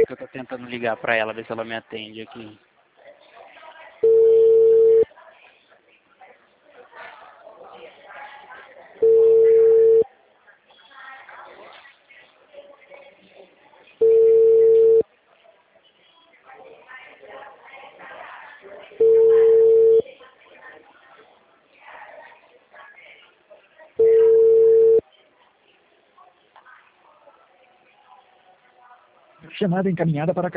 que eu tô tentando ligar pra ela, ver se ela me atende aqui. Chamada encaminhada para